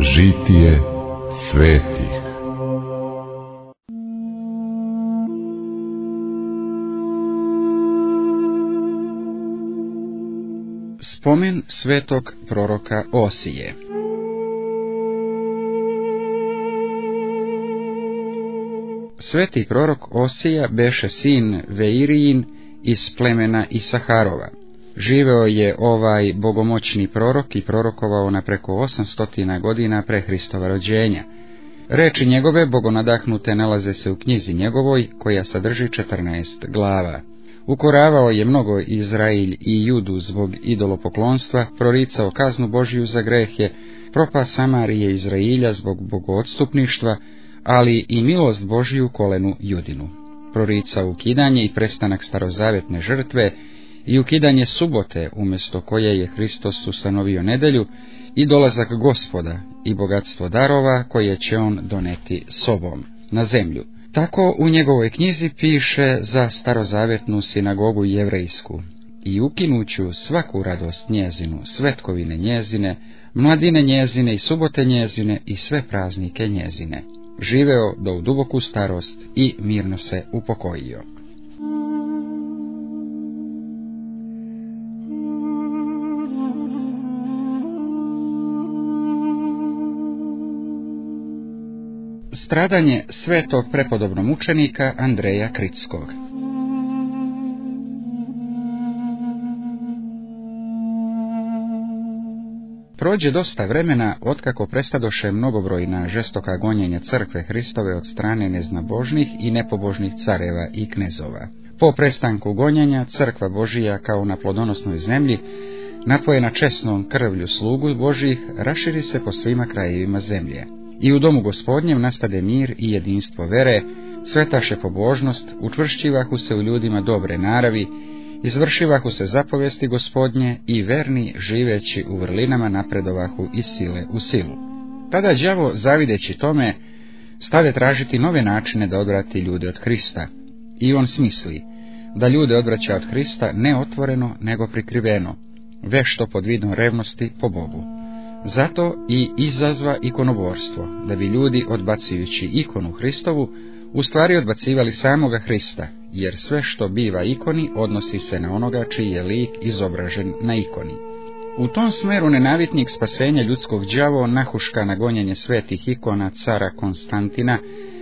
Žitije svetih. Spomen svetog proroka Osije. Sveti prorok Osija beše sin Veirijin iz plemena Isaharova. Živeo je ovaj bogomoćni prorok i prorokovao na preko 800 godina pre Hristova rođenja. Reči njegove bogonadahnute nalaze se u knjizi njegovoj, koja sadrži 14 glava. Ukoravao je mnogo Izrailj i Judu zbog idolopoklonstva, proricao kaznu Božiju za grehe, propast Samarije Izrailja zbog bogoodstupništva, ali i milost Božiju kolenu Judinu. Proricao ukidanje i prestanak starozavetne žrtve i ukidanje subote, umjesto koje je Hristos ustanovio nedelju, i dolazak Gospoda i bogatstvo darova koje će on doneti sobom na zemlju. Tako u njegovoj knjizi piše za starozavetnu sinagogu jevrejsku: i ukinuću svaku radost njezinu, svetkovine njezine, mladine njezine i subote njezine i sve praznike njezine. Živeo do u duboku starost i mirno se upokojio. Stradanje svetog prepodobnog mučenika Andreja Kritskog. Prođe dosta vremena otkako prestadoše mnogobrojna žestoka gonjenja crkve Hristove od strane neznabožnih i nepobožnih careva i knezova. Po prestanku gonjenja crkva Božija kao na plodonosnoj zemlji, napojena česnom krvlju slugu Božih, raširi se po svima krajevima zemlje. I u domu Gospodnjem nastade mir i jedinstvo vere, svetaše pobožnost, učvršćivahu se u ljudima dobre naravi, izvršivahu se zapovesti Gospodnje i verni, živeći u vrlinama, napredovahu iz sile u silu. Tada đavo, zavideći tome, stade tražiti nove načine da odvrati ljude od Hrista. I on smisli da ljude odvraća od Hrista ne otvoreno, nego prikriveno, vešto pod vidom revnosti po Bogu. Zato i izazva ikonoborstvo, da bi ljudi, odbacujući ikonu Hristovu, u stvari odbacivali samoga Hrista, jer sve što biva ikoni odnosi se na onoga čiji je lik izobražen na ikoni. U tom smeru nenavitnik spasenja ljudskog đavo nahuška na gonjenje svetih ikona cara Konstantina,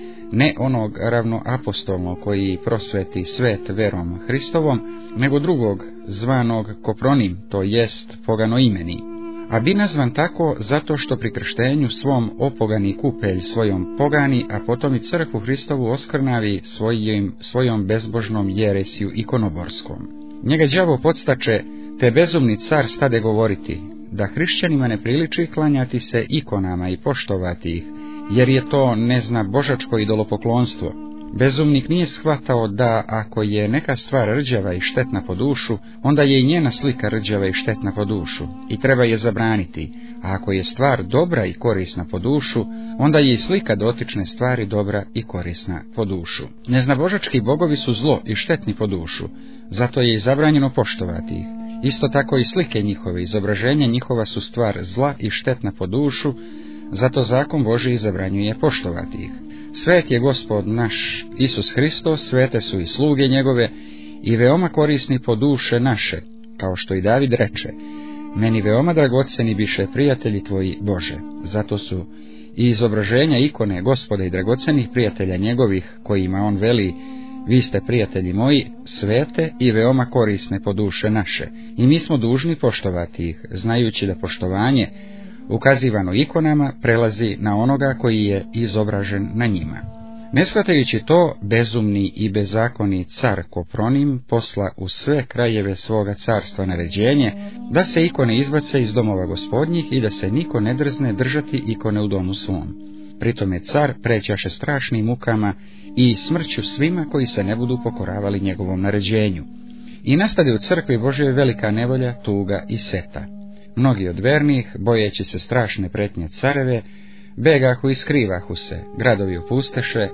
ne onog ravnoapostolnog koji prosveti svet verom Hristovom, nego drugog zvanog Kopronim, to jest poganoimeni. A bi nazvan tako zato što pri krštenju svom opogani kupelj svojom pogani, a potom i crkvu Hristovu oskrnavi svojom bezbožnom jeresiju ikonoborskom. Njega đavo podstače, te bezumni car stade govoriti da hrišćanima ne priliči klanjati se ikonama i poštovati ih, jer je to neznabožačko idolopoklonstvo. Bezumnik nije shvatao da ako je neka stvar rđava i štetna po dušu, onda je i njena slika rđava i štetna po dušu i treba je zabraniti, a ako je stvar dobra i korisna po dušu, onda je i slika dotične stvari dobra i korisna po dušu. Neznabožački bogovi su zlo i štetni po dušu, zato je i zabranjeno poštovati ih. Isto tako i slike njihove, izobraženja njihova su stvar zla i štetna po dušu, zato zakon Božiji zabranjuje poštovati ih. Svet je Gospod naš Isus Hristos, svete su i sluge njegove i veoma korisni po duše naše, kao što i David reče: meni veoma dragoceni biše prijatelji tvoji Bože. Zato su i izobraženja ikone Gospoda i dragocenih prijatelja njegovih, kojima on veli: vi ste prijatelji moji, svete i veoma korisne po duše naše, i mi smo dužni poštovati ih, znajući da poštovanje ukazivano ikonama prelazi na onoga koji je izobražen na njima. Ne shvatajući to, bezumni i bezakoni car Kopronim posla u sve krajeve svoga carstva naređenje da se ikone izbace iz domova gospodnjih i da se niko ne drzne držati ikone u domu svom. Pritom je car prećaše strašnim mukama i smrću svima koji se ne budu pokoravali njegovom naređenju. I nastade u crkvi Božjoj velika nevolja, tuga i seta. Mnogi od vernih, bojeći se strašne pretnje careve, begahu i skrivahu se, gradovi opusteše,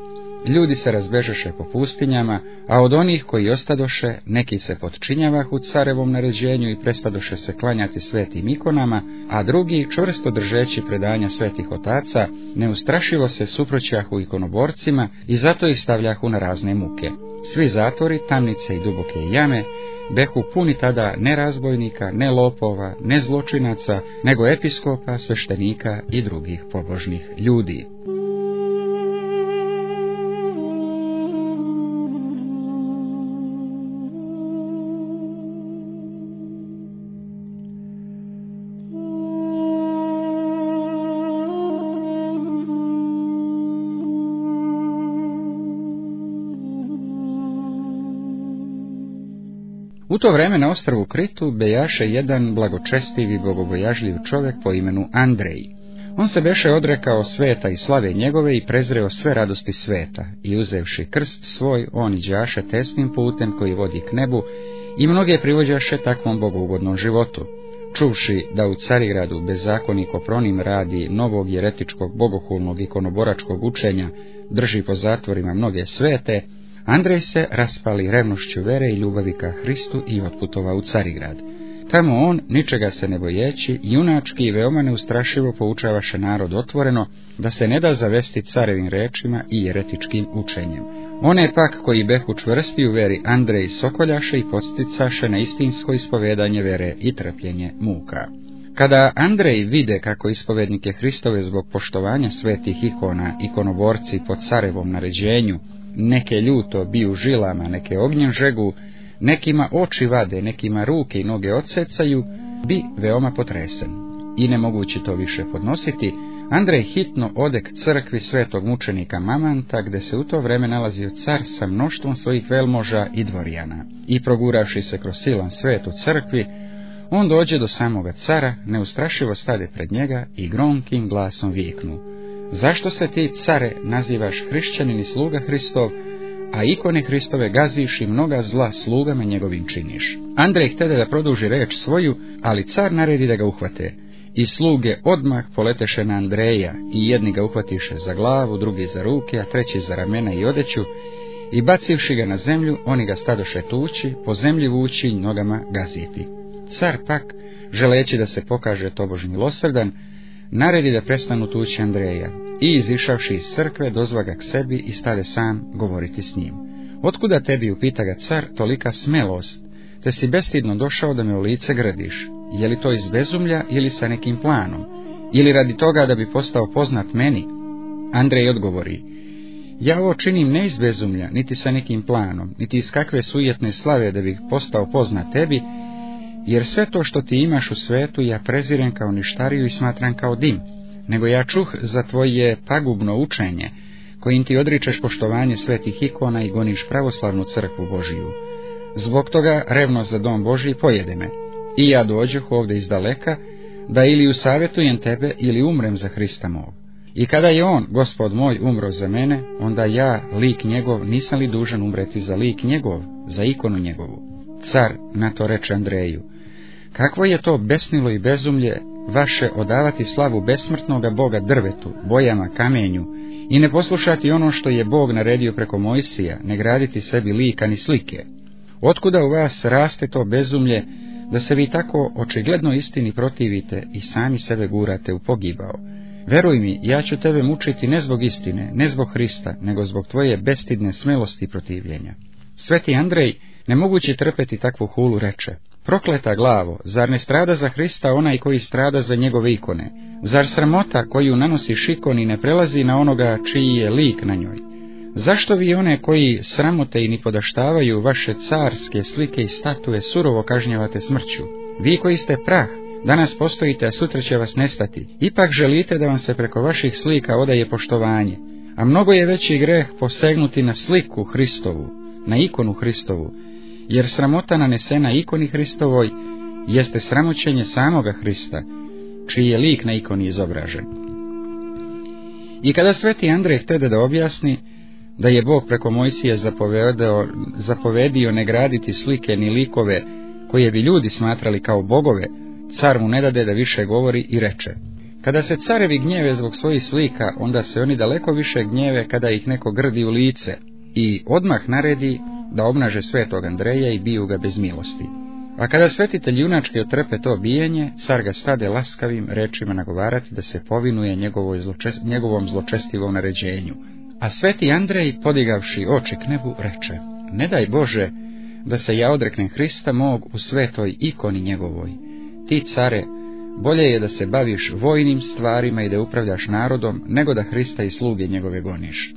ljudi se razbežeše po pustinjama, a od onih koji ostadoše, neki se potčinjavahu carevom naređenju i prestadoše se klanjati svetim ikonama, a drugi, čvrsto držeći predanja svetih otaca, neustrašivo se suproćahu ikonoborcima i zato ih stavljahu na razne muke. Svi zatvori, tamnice i duboke jame behu puni tada ne razbojnika, ne lopova, ne zločinaca, nego episkopa, sveštenika i drugih pobožnih ljudi. U to vreme na ostrvu Kritu bejaše jedan blagočestiv i bogobojažljiv čovjek po imenu Andrej. On se beše odrekao sveta i slave njegove i prezreo sve radosti sveta, i uzevši krst svoj, on iđaše tesnim putem koji vodi k nebu i mnoge privođaše takvom bogougodnom životu. Čuvši da u Carigradu bezakonik Kopronim radi novog jeretičkog bogohulnog ikonoboračkog učenja drži po zatvorima mnoge svete, Andrej se raspali revnošću vere i ljubavi ka Hristu i otputova u Carigrad. Tamo on, ničega se ne bojeći, junački i veoma neustrašivo poučavaše narod otvoreno da se ne da zavesti carevim rečima i jeretičkim učenjem. One pak koji behu čvrsti u veri Andrej sokoljaše i podsticaše na istinsko ispovedanje vere i trpljenje muka. Kada Andrej vide kako ispovednike Hristove zbog poštovanja svetih ikona, ikonoborci po carevom naređenju, neke ljuto biju žilama, neke ognjem žegu, nekima oči vade, nekima ruke i noge odsecaju, bi veoma potresen. I ne mogući to više podnositi, Andrej hitno ode k crkvi svetog mučenika Mamanta, gde se u to vreme nalazio car sa mnoštvom svojih velmoža i dvorijana. I proguravši se kroz silan svet u crkvi, on dođe do samoga cara, neustrašivo stade pred njega i gromkim glasom viknu: zašto se ti, care, nazivaš hrišćanin i sluga Hristov, a ikone Hristove gaziš i mnoga zla slugama njegovim činiš? Andrej htede da produži reč svoju, ali car naredi da ga uhvate. I sluge odmah poleteše na Andreja, i jedni ga uhvatiše za glavu, drugi za ruke, a treći za ramena i odeću, i bacivši ga na zemlju, oni ga stadoše tući, po zemlji vući i nogama gaziti. Car pak, želeći da se pokaže tobož milosrdan, naredi da prestanu tući Andreja, i izišavši iz crkve dozva ga k sebi i stade sam govoriti s njim. Otkuda tebi, upita ga car, tolika smelost, te si bestidno došao da me u lice gradiš? Je li to iz bezumlja ili sa nekim planom? Ili radi toga da bi postao poznat meni? Andrej odgovori: ja ovo činim ne iz bezumlja, niti sa nekim planom, niti iz kakve sujetne slave da bih postao poznat tebi, jer sve to što ti imaš u svetu ja prezirem kao ništariju i smatram kao dim, nego ja čuh za tvoje pagubno učenje, kojim ti odričeš poštovanje svetih ikona i goniš pravoslavnu crkvu Božiju. Zbog toga revnost za dom Božji pojede me, i ja dođoh ovdje iz daleka, da ili usavjetujem tebe ili umrem za Hrista mog. I kada je on, Gospod moj, umro za mene, onda ja, lik njegov, nisam li dužan umreti za lik njegov, za ikonu njegovu? Car na to reče Andreju: kakvo je to besnilo i bezumlje vaše odavati slavu besmrtnoga Boga drvetu, bojama, kamenju, i ne poslušati ono što je Bog naredio preko Mojsija, ne graditi sebi lika ni slike? Otkuda u vas raste to bezumlje, da se vi tako očigledno istini protivite i sami sebe gurate u pogibao? Veruj mi, ja ću tebe mučiti ne zbog istine, ne zbog Hrista, nego zbog tvoje bestidne smelosti i protivljenja. Sveti Andrej, ne mogući trpeti takvu hulu, reče: prokleta glavo, zar ne strada za Hrista onaj koji strada za njegove ikone? Zar sramota koju nanosiš ikoni ne prelazi na onoga čiji je lik na njoj? Zašto vi one koji sramote i nipodaštavaju vaše carske slike i statue surovo kažnjavate smrću? Vi koji ste prah, danas postojite, a sutra će vas nestati. Ipak želite da vam se preko vaših slika odaje poštovanje, a mnogo je veći greh posegnuti na sliku Hristovu, na ikonu Hristovu, jer sramota nanesena ikoni Hristovoj jeste sramoćenje samoga Hrista, čiji je lik na ikoni izobražen. I kada sveti Andrej htede da objasni da je Bog preko Mojsija zapovedio ne graditi slike ni likove koje bi ljudi smatrali kao bogove, car mu ne dade da više govori i reče: Kada se carevi gnjeve zbog svojih slika, onda se oni daleko više gnjeve kada ih neko grdi u lice i odmah naredi da obnaže svetog Andreja i biju ga bez milosti. A kada svetitelj junački otrpe to bijenje, car ga stade laskavim rečima nagovarati da se povinuje njegovom zločestivom naređenju. A sveti Andrej, podigavši oči k nebu, reče: ne daj Bože da se ja odreknem Hrista mog u svetoj ikoni njegovoj. Ti, care, bolje je da se baviš vojnim stvarima i da upravljaš narodom, nego da Hrista i sluge njegove goniš.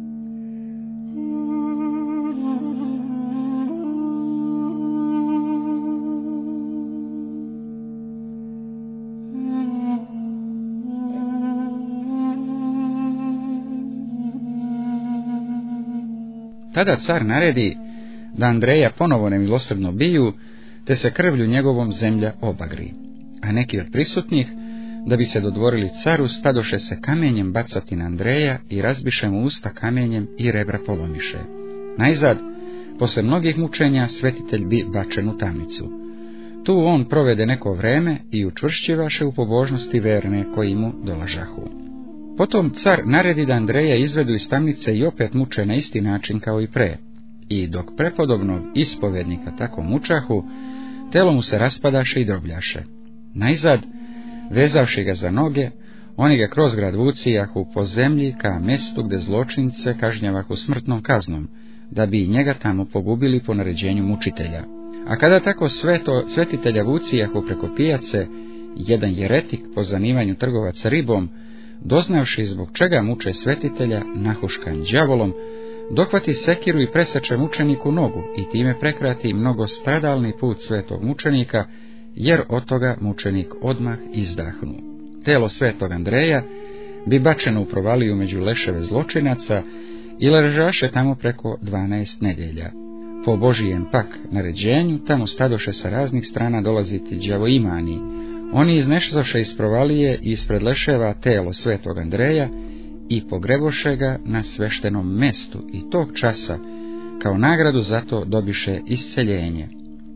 Tada car naredi da Andreja ponovo nemilosrdno biju, te se krvlju njegovom zemlja obagri. A neki od prisutnih, da bi se dodvorili caru, stadoše se kamenjem bacati na Andreja i razbiše mu usta kamenjem i rebra polomiše. Najzad, posle mnogih mučenja, svetitelj bi bačen u tamnicu. Tu on provede neko vreme i učvršćivaše u pobožnosti verne koji mu dolažahu. Potom car naredi da Andreja izvedu iz tamnice i opet muče na isti način kao i pre. I dok prepodobnog ispovednika tako mučahu, telo mu se raspadaše i drobljaše. Najzad, vezavši ga za noge, oni ga kroz grad vucijahu po zemlji ka mjestu gde zločince kažnjavahu smrtnom kaznom, da bi njega tamo pogubili po naređenju mučitelja. A kada tako svetitelja vucijahu preko pijace, jedan jeretik po zanimanju trgovaca ribom, doznavši zbog čega muče svetitelja, nahuškan đavolom, dohvati sekiru i preseče mučeniku nogu i time prekrati mnogo stradalni put svetog mučenika, jer od toga mučenik odmah izdahnu. Telo svetog Andreja bi bačeno u provaliju među leševe zločinaca i ležaše tamo preko 12 nedelja. Po Božijem pak naređenju tamo stadoše sa raznih strana dolaziti đavoimani. Oni iznešaše iz provalije i ispred leševa telo svetog Andreja i pogreboše ga na sveštenom mestu i tog časa kao nagradu za to dobiše isceljenje.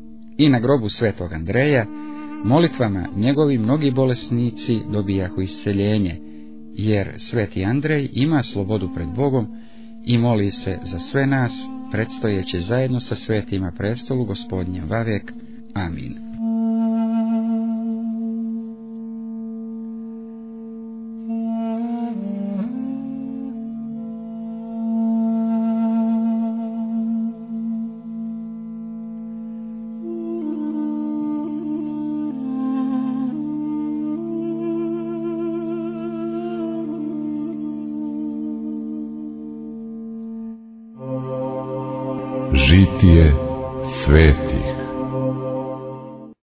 I na grobu svetog Andreja molitvama njegovi mnogi bolesnici dobijahu isceljenje, jer sveti Andrej ima slobodu pred Bogom i moli se za sve nas, predstojeće zajedno sa svetima prestolu Gospodnjem vavek. Amin. Žitije svetih.